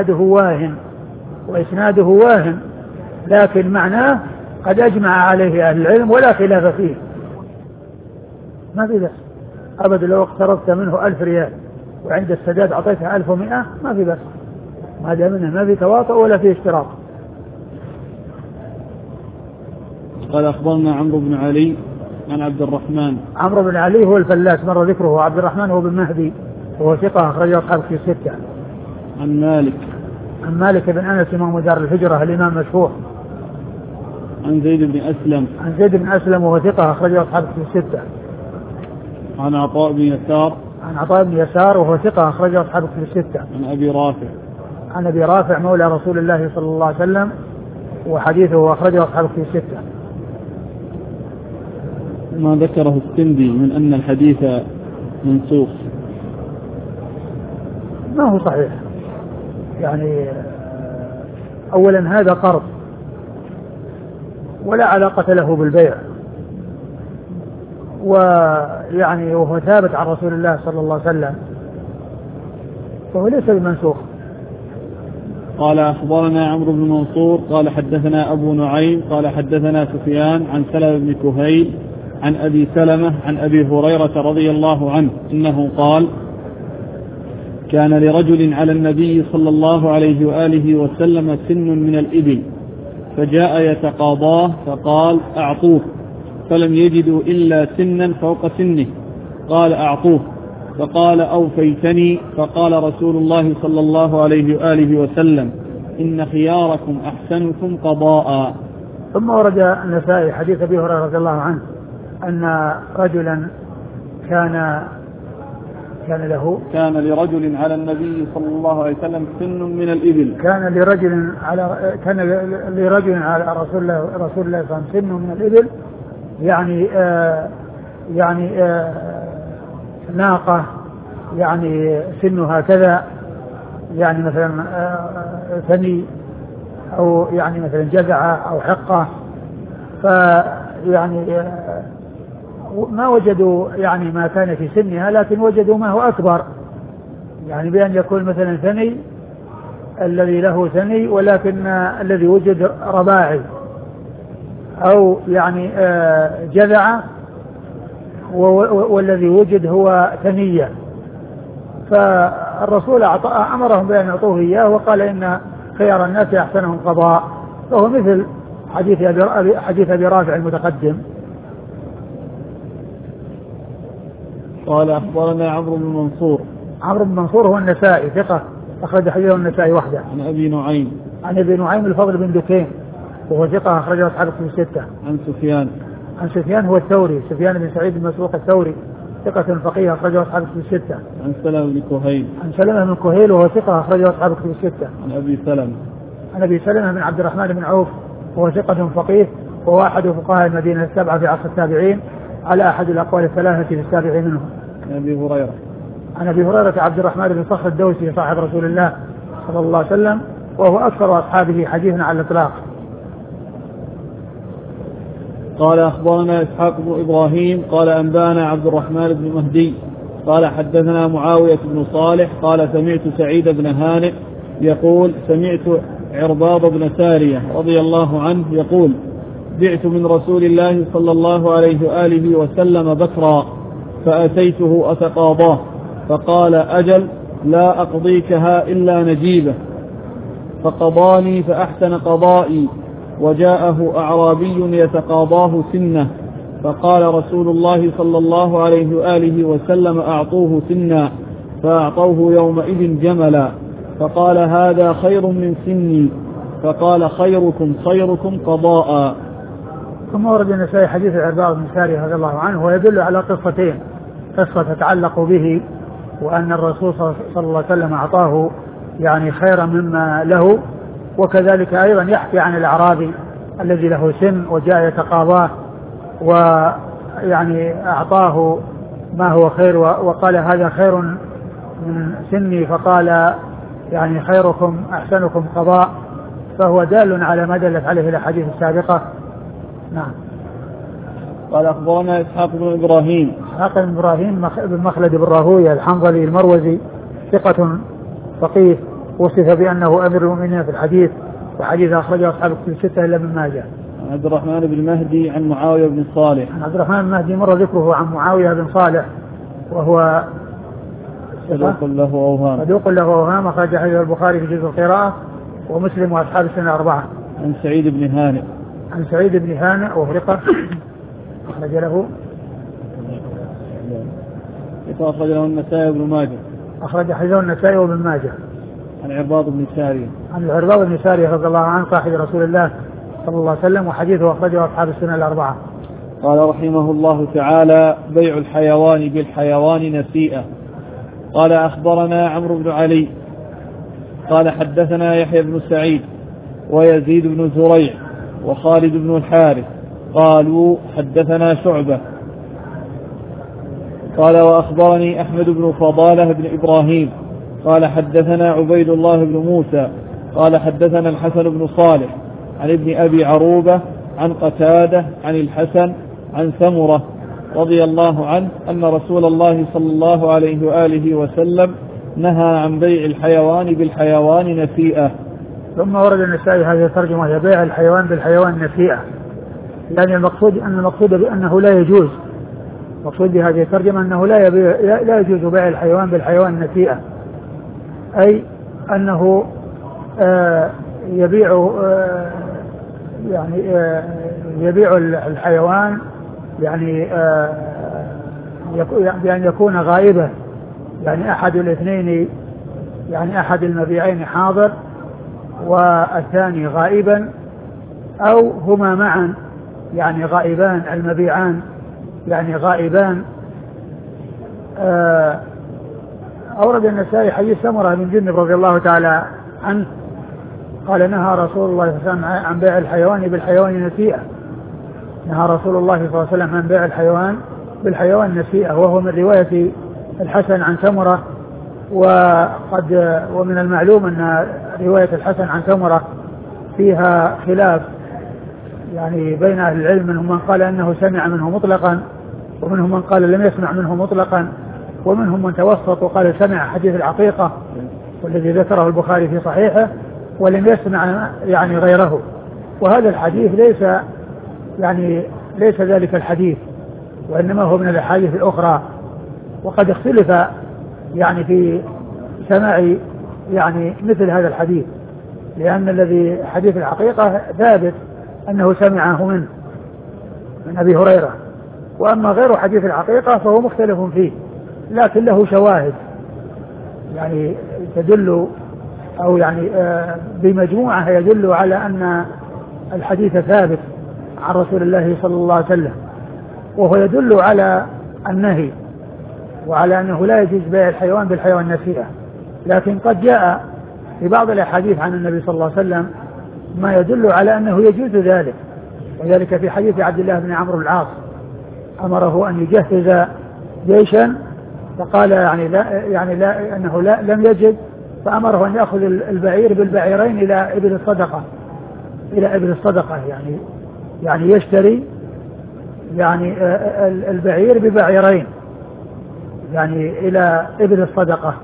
وإسناده واهن، لكن معناه قد أجمع عليه أهل العلم ولا خلاف فيه. ما في بس أبدا، لو اقترضت منه 1000 ريال وعند السداد أعطيتها 1100 ما في بس، ما دام منه ما في تواطؤ ولا في اشتراط. قال أخبرنا عمرو بن علي عن عبد الرحمن. عمرو بن علي هو الفلاس مر ذكره. عبد الرحمن هو بن مهدي وهو ثقة أخرجه أصحاب في 6. عن مالك بن أنس إمام دار الهجرة الإمام مشهور. عن زيد بن أسلم وهو ثقة أخرجه أصحاب في 6. عن عطاء بن يسار وهو ثقة أخرجه أصحاب في 6. عن أبي رافع مولى رسول الله صلى الله عليه وسلم وحديثه أخرجه أصحاب في 6. ما ذكره السندي من أن الحديث منسوخ ما هو صحيح. يعني أولا هذا قرض ولا علاقة له بالبيع، ويعني وهو ثابت عن رسول الله صلى الله عليه وسلم، فهو ليس بمنسوخ. قال أخبرنا عمرو بن منصور قال حدثنا أبو نعيم قال حدثنا سفيان عن سلمة بن كهيل عن أبي سلمة عن أبي هريرة رضي الله عنه إنه قال: كان لرجل على النبي صلى الله عليه وآله وسلم سن من الإبل، فجاء يتقاضاه فقال: أعطوه، فلم يجدوا إلا سنا فوق سنه، قال: أعطوه، فقال: أوفيتني، فقال رسول الله صلى الله عليه وآله وسلم: إن خياركم أحسنكم قضاء. ثم ورد النسائي حديث أبي هريرة رضي الله عنه أن رجلا كان لرجل على النبي صلى الله عليه وسلم سن من الإبل. كان لرجل على رسول الله صلى الله عليه وسلم سن من الإبل، يعني ناقة يعني سنها كذا، يعني مثلا ثني أو يعني مثلا جذعة أو حقة، فيعني ما وجدوا يعني ما كان في سنها، لكن وجدوا ما هو أكبر، يعني بأن يكون مثلا ثني الذي له ثني ولكن الذي وجد رباعي، أو يعني جذعة والذي وجد هو ثنية. فالرسول أمرهم بأن يعطوه إياه وقال: إن خيار الناس أحسنهم قضاء، فهو مثل حديث أبي رافع المتقدم. قال أخبرنا عمرو بن منصور هو النسائي ثقة أخرج حديثه النسائي وحده. عن أبي نعيم الفضل بن دكين وهو ثقة أخرجه أصحاب في 6. عن سفيان هو الثوري، سفيان بن سعيد بن مسروق الثوري ثقة فقيه أخرجه أصحاب في 6. عن سلمة بن كهيل وهو ثقة أخرجه أصحاب في 6. عن أبي سلمة بن عبد الرحمن بن عوف وهو ثقة فقيه وهو أحد فقهاء المدينة 7 في عصر التابعين على أحد الأقوال 3 في السابع منهم. عن أبي هريرة عبد الرحمن بن صخر الدوسي صاحب رسول الله صلى الله عليه وسلم، وهو أكثر أصحابه حديثا على الإطلاق. قال أخبرنا إسحاق بن إبراهيم قال أنبانا عبد الرحمن بن مهدي قال حدثنا معاوية بن صالح قال سمعت سعيد بن هانئ يقول: سمعت عرباض بن سارية رضي الله عنه يقول: بعت من رسول الله صلى الله عليه وآله وسلم بكرا، فأتيته أتقاضاه، فقال: أجل، لا أقضيكها إلا نجيبة، فقضاني فأحسن قضائي، وجاءه أعرابي يتقاضاه سنة، فقال رسول الله صلى الله عليه وآله وسلم: أعطوه سنا، فأعطوه يومئذ جملا، فقال: هذا خير من سني، فقال: خيركم قضاء. ثم ورد النسائي حديث العرباض بن سارية رضي الله عنه، ويدل على قصتين: قصة تتعلق به وأن الرسول صلى الله عليه وسلم أعطاه يعني خيرا مما له، وكذلك أيضا يحكي عن الأعرابي الذي له سن وجاء يتقاضاه ويعني أعطاه ما هو خير، وقال: هذا خير من سني فقال يعني خيركم أحسنكم قضاء، فهو دال على ما دلت عليه الأحاديث السابقة. نعم. قال أخبرنا إسحاق بن إبراهيم. إسحاق بن إبراهيم بن مخلد بن راهويه الحنظلي المروزي ثقة فقيه، وصف بأنه أمير المؤمنين في الحديث، وحديث أخرجه أصحاب الكتب الستة إلا من ماجه. عبد الرحمن بن مهدي عن معاوية بن صالح. عبد الرحمن بن مهدي مر ذكره عن معاوية بن صالح، وهو صدوق له أوهام، أخرج حديث البخاري في جزء القراءة ومسلم وأصحاب السنة 4. عن سعيد بن هانئ وهو ثقة أخرج له النسائي وابن ماجه. أخرج حديث النسائي وابن ماجه. عن عرباض بن سارية رضي الله عنه صاحب رسول الله صلى الله عليه وسلم، وحديثه أخرجه أصحاب السنة 4. قال رحمه الله تعالى: بيع الحيوان بالحيوان نسيئة. قال أخبرنا عمرو بن علي قال حدثنا يحيى بن سعيد ويزيد بن زريع وخالد بن الحارث قالوا حدثنا شعبة قال وأخبرني أحمد بن فضالة بن إبراهيم قال حدثنا عبيد الله بن موسى قال حدثنا الحسن بن صالح عن ابن أبي عروبة عن قتادة عن الحسن عن سمرة رضي الله عنه أن رسول الله صلى الله عليه وآله وسلم نهى عن بيع الحيوان بالحيوان نسيئة. ثم ورد النسائي هذه الترجمة هي بيع الحيوان بالحيوان نسيئة، يعني المقصود بأنه لا يجوز، المقصود بهذه الترجمة أنه لا يجوز بيع الحيوان بالحيوان نسيئة، أي أنه يبيع الحيوان يعني بأن يكون غائبا، يعني أحد الاثنين، يعني أحد المبيعين حاضر والثاني غائبا، أو هما معا يعني غائبان، المبيعان يعني غائبان. أورد النسائي حديث سمرة بن جندب رضي الله تعالى عنه قال نهى رسول الله صلى الله عليه وسلم عن بيع الحيوان بالحيوان نسيئة. نهى رسول الله صلى الله عليه وسلم عن بيع الحيوان بالحيوان نسيئة، وهو من رواية الحسن عن سمرة، ومن المعلوم أن رواية الحسن عن سمرة فيها خلاف يعني بين أهل العلم، منهم من قال أنه سمع منه مطلقا، ومنهم من قال لم يسمع منه مطلقا، ومنهم من توسط وقال سمع حديث العقيقة والذي ذكره البخاري في صحيحه ولم يسمع يعني غيره. وهذا الحديث ليس ذلك الحديث، وإنما هو من الأحاديث الأخرى، وقد اختلف يعني في سماع يعني مثل هذا الحديث، لأن الذي حديث الحقيقة ثابت أنه سمعه من أبي هريرة، وأما غير حديث الحقيقة فهو مختلف فيه، لكن له شواهد يعني تدل أو يعني بمجموعة يدل على أن الحديث ثابت عن رسول الله صلى الله عليه وسلم، وهو يدل على النهي وعلى أنه لا يجوز بيع الحيوان بالحيوان نسيئة. لكن قد جاء في بعض الأحاديث عن النبي صلى الله عليه وسلم ما يدل على أنه يجوز ذلك، وذلك في حديث عبد الله بن عمرو بن العاص أمره أن يجهز جيشا، فقال أنه لم يجد، فأمره أن يأخذ البعير بالبعيرين إلى إبل الصدقة يعني يشتري يعني البعير ببعيرين يعني إلى إبل الصدقة،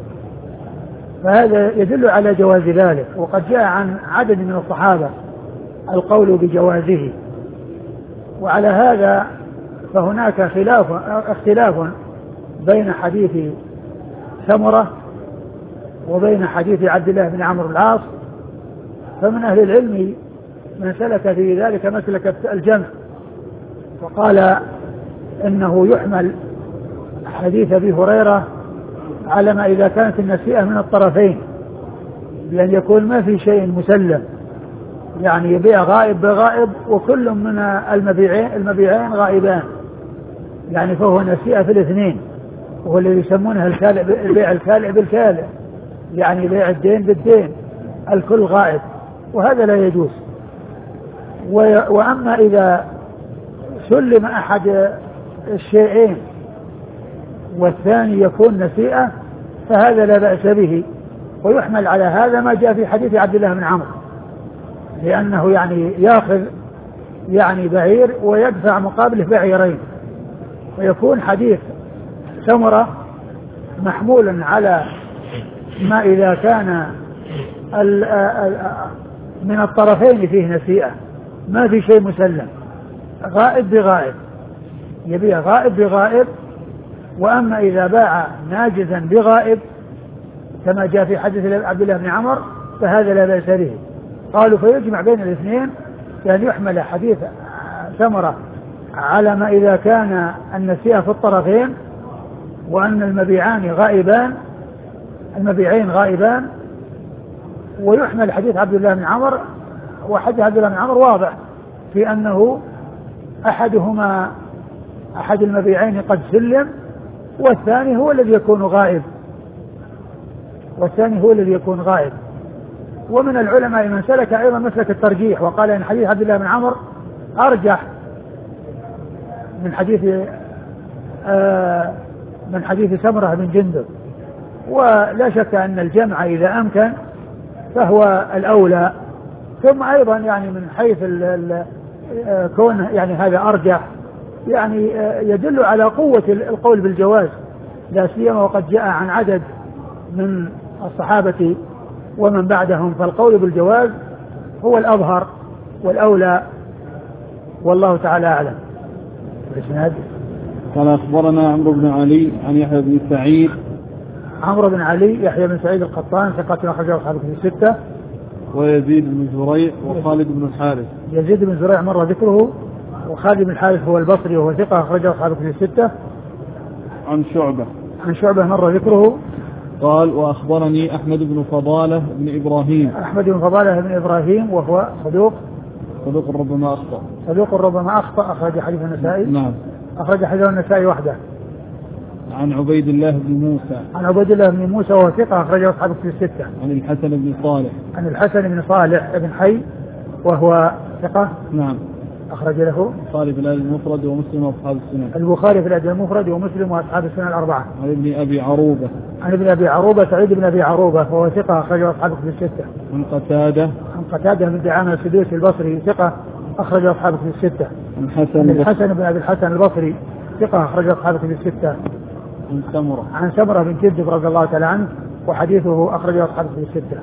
فهذا يدل على جواز ذلك. وقد جاء عن عدد من الصحابة القول بجوازه، وعلى هذا فهناك اختلاف بين حديث سمرة وبين حديث عبد الله بن عمرو بن العاص، فمن أهل العلم من سلك في ذلك مسلك الجمع، وقال إنه يحمل حديث أبي هريرة على ما إذا كانت النسيئة من الطرفين، بأن يكون ما في شيء مسلم، يعني يبيع غائب بغائب وكل من المبيعين غائبان، يعني فهو نسيئة في الاثنين، وهو الذي يسمونه بيع الكالئ بالكالئ، يعني بيع الدين بالدين، الكل غائب، وهذا لا يجوز. وأما إذا سلم أحد الشيئين والثاني يكون نسيئة، فهذا لا بأس به. ويحمل على هذا ما جاء في حديث عبد الله بن عمرو، لأنه يعني يأخذ يعني بعير ويدفع مقابله بعيرين، ويكون حديث سمرة محمولا على ما إذا كان من الطرفين فيه نسيئة، ما في شيء مسلم، غائب بغائب، يبيع غائب بغائب. وأما إذا باع ناجزا بغائب كما جاء في حديث عبد الله بن عمر فهذا لا بأس به. قالوا فيجمع بين الاثنين، يعني يحمل حديث سمرة على ما إذا كان النسيئة في الطرفين وأن المبيعين غائبان، ويحمل حديث عبد الله بن عمر. وحديث عبد الله بن عمر واضح في أنه أحد المبيعين قد سلم والثاني هو الذي يكون غائب. ومن العلماء من سلك أيضا مسلك الترجيح وقال إن حديث عبد الله بن عمر أرجح من حديث سمرة بن جندب. ولا شك أن الجمع إذا أمكن فهو الأولى. ثم أيضا يعني من حيث كون يعني هذا أرجح يعني يدل على قوة القول بالجواز، لا سيما وقد جاء عن عدد من الصحابة ومن بعدهم، فالقول بالجواز هو الأظهر والأولى، والله تعالى أعلم. قال أخبرنا عمرو بن علي عن يحيى بن سعيد. عمرو بن علي يحيى بن سعيد القطان ثقة أخرجه أصحاب الكتب الستة. ويزيد بن زريع وخالد بن الحارث. يزيد بن زريع مر ذكره، وخالد بن الحارث هو البصري وهو ثقة أخرجه أصحاب الكتب الستة. عن شعبة مر ذكره. قال وأخبرني أحمد بن فضالة بن إبراهيم. أحمد بن فضالة بن إبراهيم وهو صدوق ربما أخطأ أخرج حديث النسائي. نعم. أخرج حديث النسائي وحده. عن عبيد الله بن موسى وهو ثقة أخرجه أصحاب الكتب الستة. عن الحسن بن صالح بن حي وهو ثقة. نعم. أخرج له البخاري في الأدب المفرد ومسلم وأصحاب السنن الأربعة. عن ابن أبي عروبة سعيد بن أبي عروبة وهو ثقة أخرجه أصحاب الكتب الستة. عن قتادة بن دعامة السدوسي البصري ثقة أخرجه أصحاب الكتب الستة. عن الحسن بن أبي الحسن البصري ثقة أخرجه أصحاب الكتب الستة. عن سمرة بن جندب رضي الله تعالى عنه وحديثه أخرجه أصحاب الكتب الستة.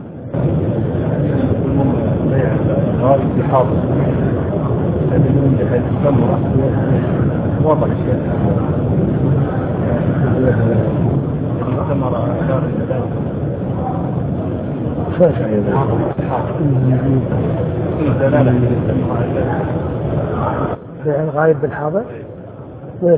واضح الشيء الغايب بالحاضر وين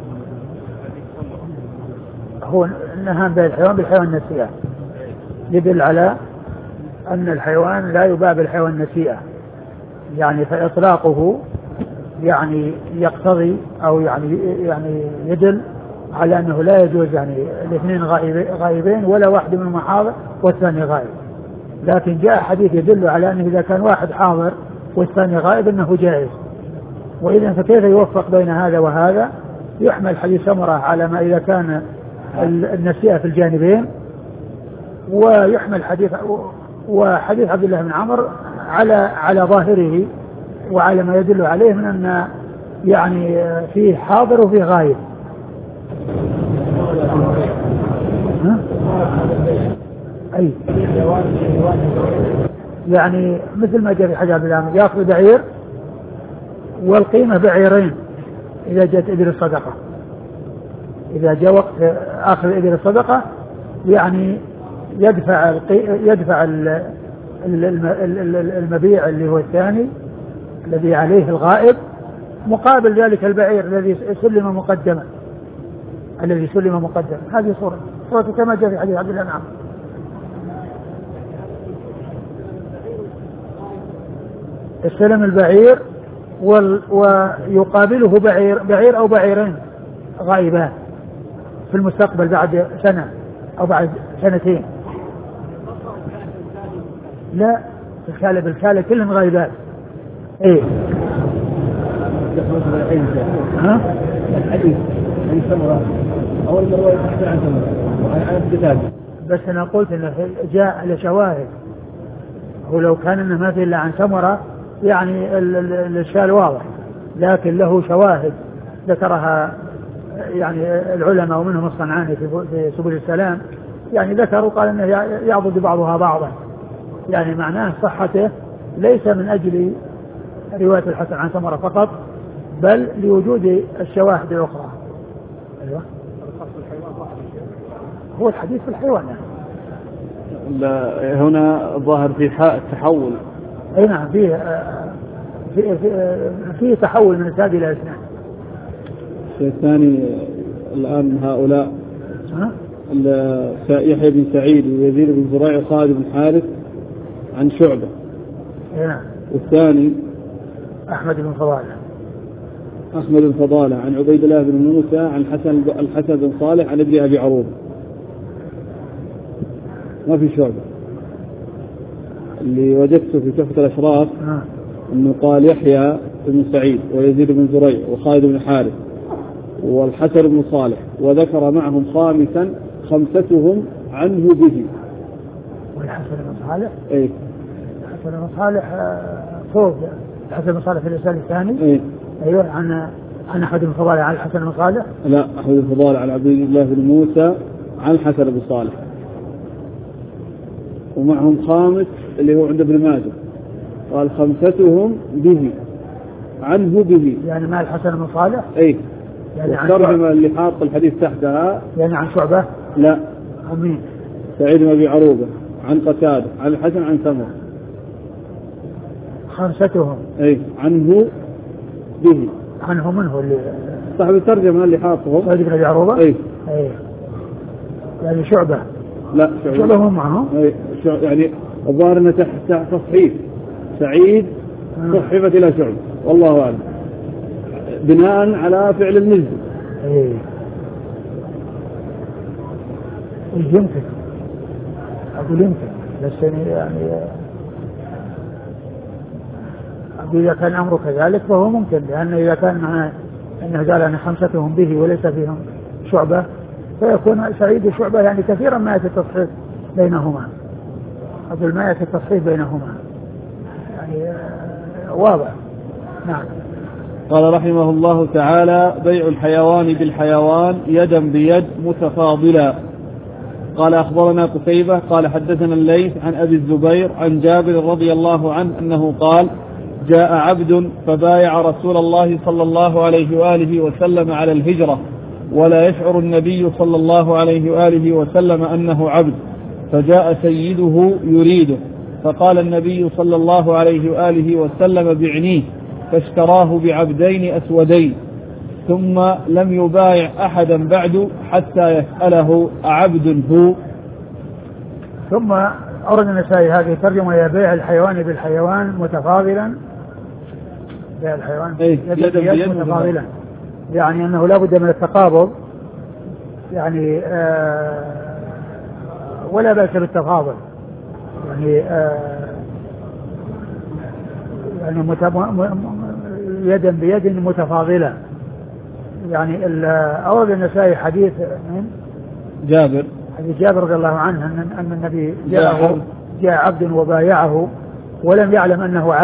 هو النهام بين الحيوان بالحيوان النسيئة، يدل على أن الحيوان لا يباع بالحيوان النسيئة، يعني فإطلاقه يعني يقتضي أو يعني يدل على أنه لا يجوز يعني الاثنين غائبين ولا واحد منهم حاضر والثاني غائب. لكن جاء حديث يدل على أنه إذا كان واحد حاضر والثاني غائب أنه جائز. وإذا فكيف يوفق بين هذا وهذا؟ يحمل حديث سمرة على ما إذا كان النسيئة في الجانبين، ويحمل وحديث عبد الله بن عمر على ظاهره وعلى ما يدل عليه من أن يعني فيه حاضر وفيه غائب. أي يعني مثل ما جاء في حديث عبد الله يأخذ بعير والقيمة بعيرين إذا جاءت إبل الصدقة، إذا جاء وقت آخر إبل الصدقة يعني يدفع المبيع اللي هو الثاني الذي عليه الغائب مقابل ذلك البعير الذي سلم مقدما. هذه صورة كما جاء في حديث عبد الله بن عمرو. استلم البعير ويقابله بعير أو بعيرين غائبان في المستقبل بعد سنة أو بعد سنتين. لا بالكالة كلهم غائبات. ايه الحديث عن سمرة أول مرة يتحدث عن سمرة بس أنا قلت أنه جاء لشواهد، ولو كان أنه ما في إلا عن سمرة يعني الإشكال واضح، لكن له شواهد ذكرها يعني العلماء ومنهم الصنعاني في سبل السلام، يعني ذكروا قال أنه يعضد بعضها بعضا، يعني معناه صحته ليس من أجل رواية الحسن عن سمرة فقط، بل لوجود الشواهد الأخرى. أيوة. هو الحديث في الحيوان يعني. لا هنا ظاهر في حاء التحول. أي نعم في تحول من إسناد إلى إسناد. الشيء الثاني الآن هؤلاء يحيى بن سعيد ويزيد بن زريع وخالد بن حارث عن شعبة. أي نعم. والثاني أحمد بن فضالة عن عبيد الله بن موسى عن الحسن بن صالح عن ابن أبي عروبة. ما في شعبة. اللي وجدته في تحفة الأشراف أنه قال يحيى بن سعيد ويزيد بن زريع وخالد بن حارث والحسن بن صالح، وذكر معهم خمستهم عنه به. والحسن بن صالح؟ إيه. الحسن بن صالح فوق الحسن بن صالح في الإسناد الثاني. إيه. أيوة. عن أحمد بن فضالة عن الحسن بن صالح. لا، أحمد بن فضالة عن عبد الله بن موسى عن الحسن بن صالح، ومعهم خامس اللي هو عند ابن ماجه، قال خمستهم به عنه به، يعني مع الحسن بن صالح. اي يعني الترجمة اللي حاط الحديث تحتها يعني عن شعبة. لا، عن مين؟ سعيد بن أبي عروبة عن قتادة عن الحسن عن سمرة. خمستهم اي عنه به. عنه منه اللي صاحب الترجمة اللي حاطه سعيد بن أبي عروبة. اي يعني شعبة. لا، شعبة هم معهم. يعني الظاهر انه تحت تصحيف سعيد صحفت الى شعبة، والله اعلم، بناء على فعل المزي. يمكن اقول يمكن، بس يعني اقول اذا كان امره كذلك فهو ممكن، لان اذا كان معناه انه قال ان خمستهم به وليس فيهم شعبة فيكون سعيد وشعبة يعني كثيرا ما يأتي التصحيح بينهما. أقول ما يأتي التصحيح بينهما يعني واضح. نعم. قال رحمه الله تعالى: بيع الحيوان بالحيوان يدا بيد متفاضلا. قال أخبرنا قتيبة قال حدثنا الليث عن أبي الزبير عن جابر رضي الله عنه أنه قال: جاء عبد فبايع رسول الله صلى الله عليه وآله وسلم على الهجرة، ولا يشعر النبي صلى الله عليه وآله وسلم أنه عبد، فجاء سيده يريده، فقال النبي صلى الله عليه وآله وسلم: بعنيه، فاشتراه بعبدين أسودين، ثم لم يبايع أحدا بعد حتى يسأله: أعبد هو؟ ثم أورد النسائي هذه ترجمة: يا بيع الحيوان بالحيوان متفاضلا. بيع الحيوان يدا بيد متفاضلا، يعني أنه لا بد من التقابض، يعني ولا بأس بالتفاضل، يعني يعني يدا بيد متفاضلة. يعني أورد النسائي حديث من جابر، حديث جابر رضي الله عنه أن النبي جاء عبد وبايعه ولم يعلم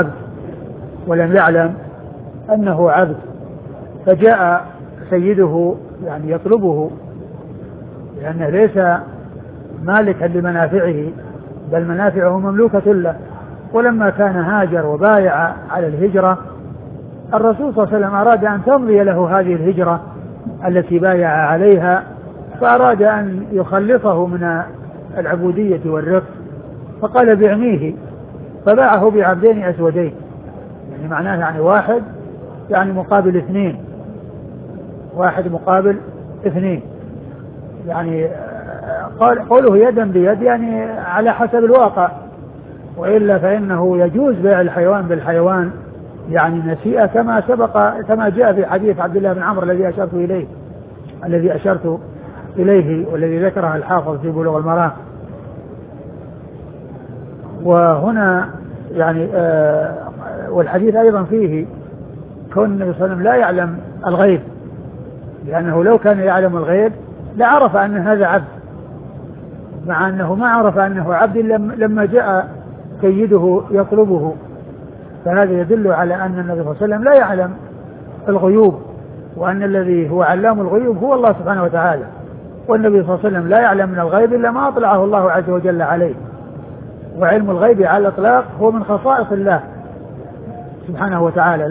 أنه عبد، فجاء سيده يعني يطلبه، لأنه ليس مالكا لمنافعه بل منافعه مملوكة له. ولما كان هاجر وبايع على الهجرة، الرسول صلى الله عليه وسلم أراد أن تمضي له هذه الهجرة التي بايع عليها، فأراد أن يخلصه من العبودية والرق، فقال: بعنيه، فباعه بعبدين أسودين، يعني معناه يعني واحد يعني مقابل اثنين، واحد مقابل اثنين، يعني قوله يدا بيد يعني على حسب الواقع، وإلا فإنه يجوز بيع الحيوان بالحيوان يعني نسيئة، كما سبق كما جاء في حديث عبد الله بن عمرو الذي أشرت إليه والذي ذكره الحافظ في بلوغ المرام. وهنا يعني والحديث أيضا فيه كون النبي صلى الله عليه وسلم لا يعلم الغيب، لأنه لو كان يعلم الغيب لعرف أن هذا عبد، مع أنه ما عرف أنه عبد لما جاء سيده يطلبه. فهذا يدل على أن النبي صلى الله عليه وسلم لا يعلم الغيوب، وأن الذي هو علام الغيوب هو الله سبحانه وتعالى، والنبي صلى الله عليه وسلم لا يعلم من الغيب إلا ما أطلعه الله عز وجل عليه. وعلم الغيب على الإطلاق هو من خصائص الله سبحانه وتعالى،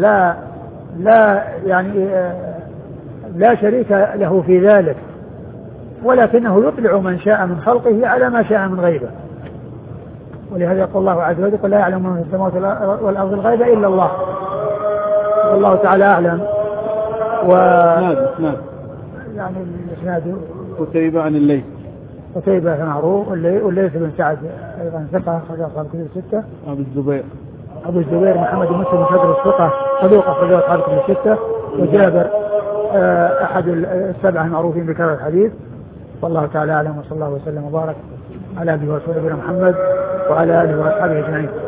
لا شريك له في ذلك، ولكنه يطلع من شاء من خلقه على ما شاء من غيبه. ولهذا يقول الله عز وجل: قل لا يعلم من في السماوات والأرض الغيب إلا الله. والله تعالى أعلم. نعم. يعني الإسناد قتيبة عن الليث. قتيبة معروف، والليث بن سعد أيضا ثقة أخرج أصحاب الكتب الستة. أبو الزبير محمد بن مسلم صدر الثقة صدوق أخرج أصحاب الكتب الستة. وجابر أحد السبعة المعروفين بكثرة الحديث. والله تعالى أعلم، وصلى الله وسلم وبارك على أبي ورسوله محمد وعلى آله وأصحابه أجمعين.